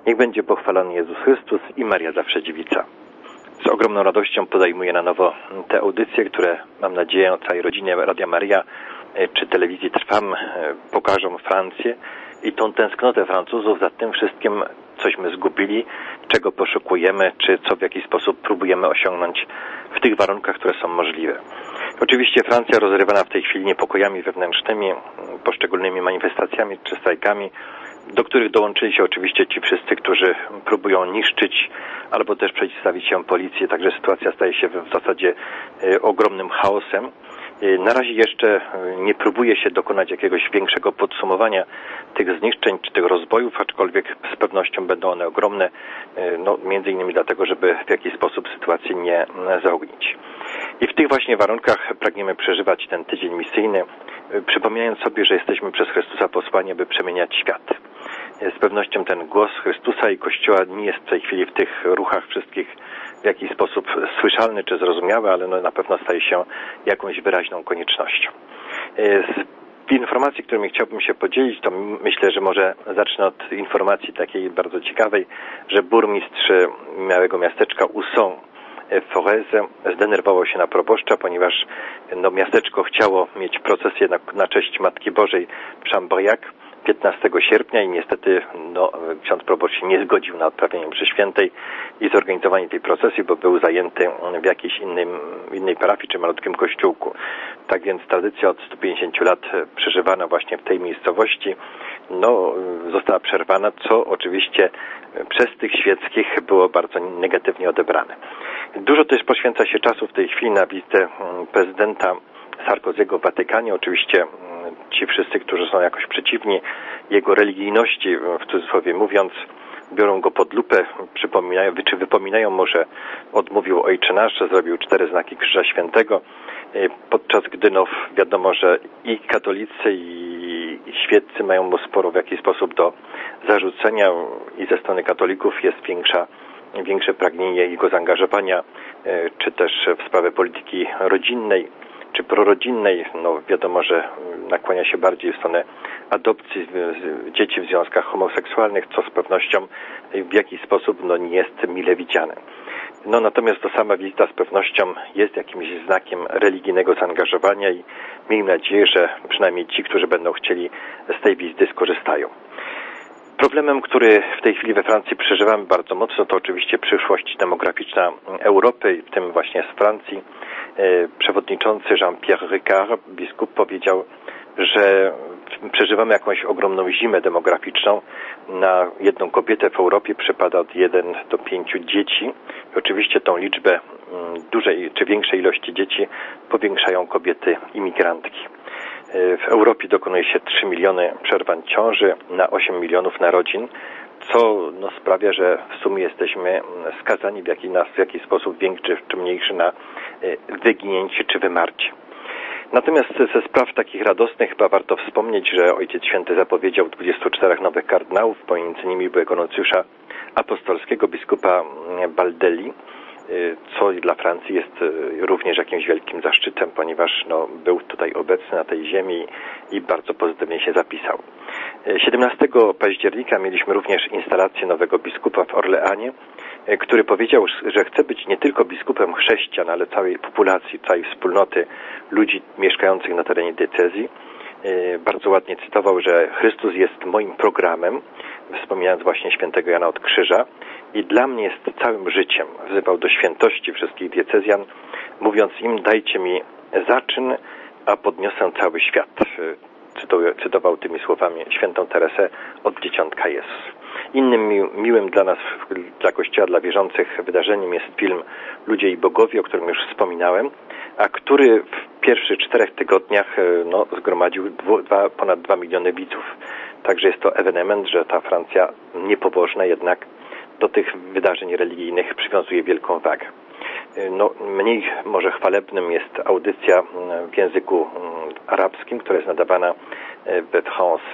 Niech będzie pochwalony Jezus Chrystus i Maria Zawsze Dziewica. Z ogromną radością podejmuję na nowo te audycje, które mam nadzieję całej rodzinie Radia Maria czy telewizji Trwam pokażą Francję i tą tęsknotę Francuzów za tym wszystkim, cośmy zgubili, czego poszukujemy, czy co w jakiś sposób próbujemy osiągnąć w tych warunkach, które są możliwe. Oczywiście Francja rozrywana w tej chwili niepokojami wewnętrznymi, poszczególnymi manifestacjami czy strajkami, do których dołączyli się oczywiście ci wszyscy, którzy próbują niszczyć albo też przeciwstawić się policji, także sytuacja staje się w zasadzie ogromnym chaosem. Na razie jeszcze nie próbuje się dokonać jakiegoś większego podsumowania tych zniszczeń czy tych rozbojów, aczkolwiek z pewnością będą one ogromne, między innymi dlatego, żeby w jakiś sposób sytuację nie zaognić. I w tych właśnie warunkach pragniemy przeżywać ten tydzień misyjny, przypominając sobie, że jesteśmy przez Chrystusa posłani, aby przemieniać świat. Z pewnością ten głos Chrystusa i Kościoła nie jest w tej chwili w tych ruchach wszystkich w jakiś sposób słyszalny czy zrozumiały, ale na pewno staje się jakąś wyraźną koniecznością. Z informacji, którymi chciałbym się podzielić, to myślę, że może zacznę od informacji takiej bardzo ciekawej, że burmistrz małego miasteczka Usson w Forez zdenerwował się na proboszcza, ponieważ miasteczko chciało mieć procesję na cześć Matki Bożej w Chambriac 15 sierpnia i niestety ksiądz proboszcz się nie zgodził na odprawienie mszy świętej i zorganizowanie tej procesji, bo był zajęty w jakiejś innej parafii czy malutkim kościółku. Tak więc tradycja od 150 lat przeżywana właśnie w tej miejscowości została przerwana, co oczywiście przez tych świeckich było bardzo negatywnie odebrane. Dużo też poświęca się czasu w tej chwili na wizytę prezydenta Sarkozy'ego w Watykanie. Oczywiście ci wszyscy, którzy są jakoś przeciwni jego religijności, w cudzysłowie mówiąc, biorą go pod lupę, wypominają mu, że odmówił Ojcze Nasz, że zrobił 4 znaki Krzyża Świętego, podczas gdy wiadomo, że i katolicy, i świeccy mają mu sporo w jakiś sposób do zarzucenia i ze strony katolików jest większe pragnienie jego zaangażowania, czy też w sprawę polityki rodzinnej, czy prorodzinnej. Wiadomo, że nakłania się bardziej w stronę adopcji dzieci w związkach homoseksualnych, co z pewnością w jakiś sposób nie jest mile widziane. Natomiast to sama wizyta z pewnością jest jakimś znakiem religijnego zaangażowania i miejmy nadzieję, że przynajmniej ci, którzy będą chcieli z tej wizyty skorzystają. Problemem, który w tej chwili we Francji przeżywamy bardzo mocno, to oczywiście przyszłość demograficzna Europy, w tym właśnie z Francji. Przewodniczący Jean-Pierre Ricard, biskup, powiedział, że przeżywamy jakąś ogromną zimę demograficzną. Na jedną kobietę w Europie przypada od 1 do 5 dzieci. I oczywiście tą liczbę dużej czy większej ilości dzieci powiększają kobiety imigrantki. W Europie dokonuje się 3 miliony przerwań ciąży na 8 milionów narodzin, co sprawia, że w sumie jesteśmy skazani w jakiś sposób większy czy mniejszy na wyginięcie czy wymarcie. Natomiast ze spraw takich radosnych chyba warto wspomnieć, że Ojciec Święty zapowiedział 24 nowych kardynałów, pomiędzy nimi byłego nuncjusza apostolskiego biskupa Baldelli, co dla Francji jest również jakimś wielkim zaszczytem, ponieważ był tutaj obecny na tej ziemi i bardzo pozytywnie się zapisał. 17 października mieliśmy również instalację nowego biskupa w Orleanie, który powiedział, że chce być nie tylko biskupem chrześcijan, ale całej populacji, całej wspólnoty ludzi mieszkających na terenie diecezji. Bardzo ładnie cytował, że Chrystus jest moim programem, wspominając właśnie świętego Jana od Krzyża, i dla mnie jest całym życiem. Wzywał do świętości wszystkich diecezjan, mówiąc im: dajcie mi zaczyn, a podniosę cały świat. Cytował tymi słowami świętą Teresę od Dzieciątka Jezus. Innym miłym dla nas, dla Kościoła, dla wierzących wydarzeniem jest film Ludzie i Bogowie, o którym już wspominałem, a który w pierwszych 4 tygodniach zgromadził ponad 2 miliony widzów. Także jest to ewenement, że ta Francja niepobożna jednak do tych wydarzeń religijnych przywiązuje wielką wagę. Mniej może chwalebnym jest audycja w języku arabskim, która jest nadawana we France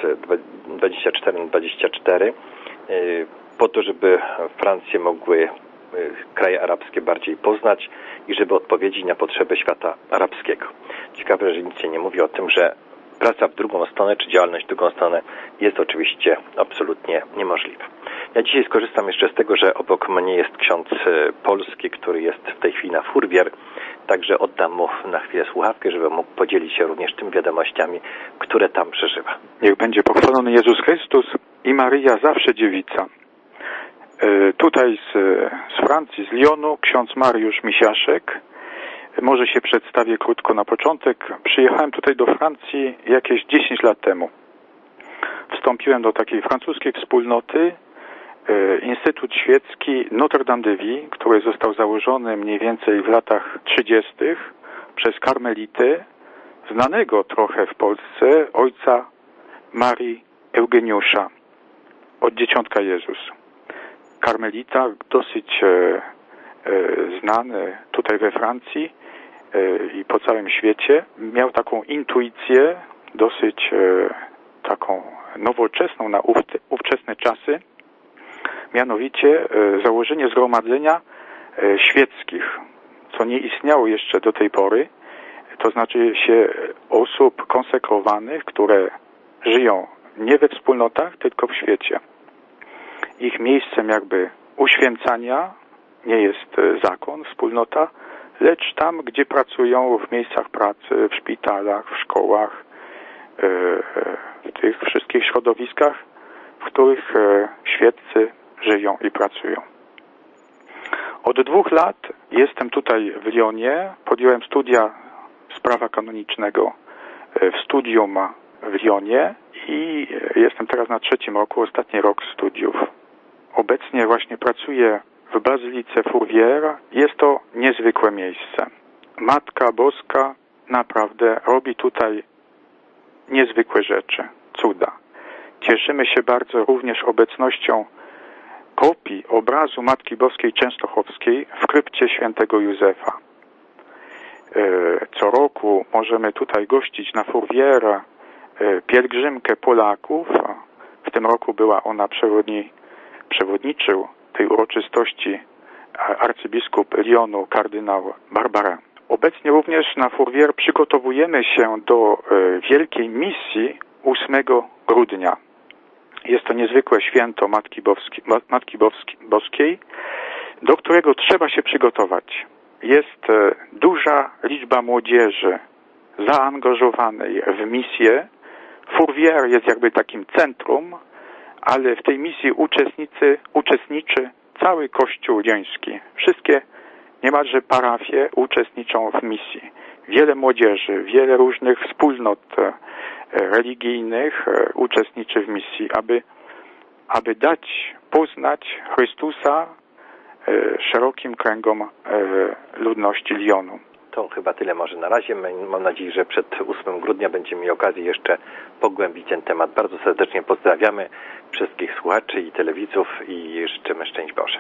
24/24 po to, żeby Francję mogły kraje arabskie bardziej poznać i żeby odpowiedzieć na potrzeby świata arabskiego. Ciekawe, że nic się nie mówi o tym, że praca w drugą stronę, czy działalność w drugą stronę jest oczywiście absolutnie niemożliwa. Ja dzisiaj skorzystam jeszcze z tego, że obok mnie jest ksiądz polski, który jest w tej chwili na Fourvière. Także oddam mu na chwilę słuchawkę, żeby mógł podzielić się również tymi wiadomościami, które tam przeżywa. Niech będzie pochwalony Jezus Chrystus i Maryja zawsze dziewica. Tutaj z Francji, z Lyonu, ksiądz Mariusz Misiaszek. Może się przedstawię krótko na początek. Przyjechałem tutaj do Francji jakieś 10 lat temu. Wstąpiłem do takiej francuskiej wspólnoty, Instytut Świecki Notre-Dame de Vie, który został założony mniej więcej w latach 30. przez karmelitę, znanego trochę w Polsce ojca Marii Eugeniusza, od Dzieciątka Jezus. Karmelita, dosyć znany tutaj we Francji i po całym świecie. Miał taką intuicję, dosyć taką nowoczesną na ówczesne czasy, mianowicie założenie zgromadzenia świeckich, co nie istniało jeszcze do tej pory, to znaczy się osób konsekrowanych, które żyją nie we wspólnotach, tylko w świecie. Ich miejscem jakby uświęcania nie jest zakon, wspólnota, lecz tam, gdzie pracują, w miejscach pracy, w szpitalach, w szkołach, w tych wszystkich środowiskach, w których świeccy żyją i pracują. Od 2 lat jestem tutaj w Lyonie, podjąłem studia z prawa kanonicznego w studium w Lyonie i jestem teraz na 3. roku, ostatni rok studiów. Obecnie właśnie pracuję w Bazylice Fourvière. Jest to niezwykłe miejsce. Matka Boska naprawdę robi tutaj niezwykłe rzeczy, cuda. Cieszymy się bardzo również obecnością kopii obrazu Matki Boskiej Częstochowskiej w krypcie świętego Józefa. Co roku możemy tutaj gościć na Fourvière pielgrzymkę Polaków. W tym roku była ona przewodniczył tej uroczystości arcybiskup Lyonu, kardynał Barbarin. Obecnie również na Fourvière przygotowujemy się do wielkiej misji 8 grudnia. Jest to niezwykłe święto Matki Boskiej, do którego trzeba się przygotować. Jest duża liczba młodzieży zaangażowanej w misję. Fourvière jest jakby takim centrum, ale w tej misji uczestniczy cały Kościół Lyoński. Wszystkie niemalże parafie uczestniczą w misji. Wiele młodzieży, wiele różnych wspólnot religijnych uczestniczy w misji, aby dać poznać Chrystusa szerokim kręgom ludności Lyonu. To chyba tyle może na razie. Mam nadzieję, że przed 8 grudnia będziemy mieli okazję jeszcze pogłębić ten temat. Bardzo serdecznie pozdrawiamy wszystkich słuchaczy i telewidzów i życzymy szczęść Boże.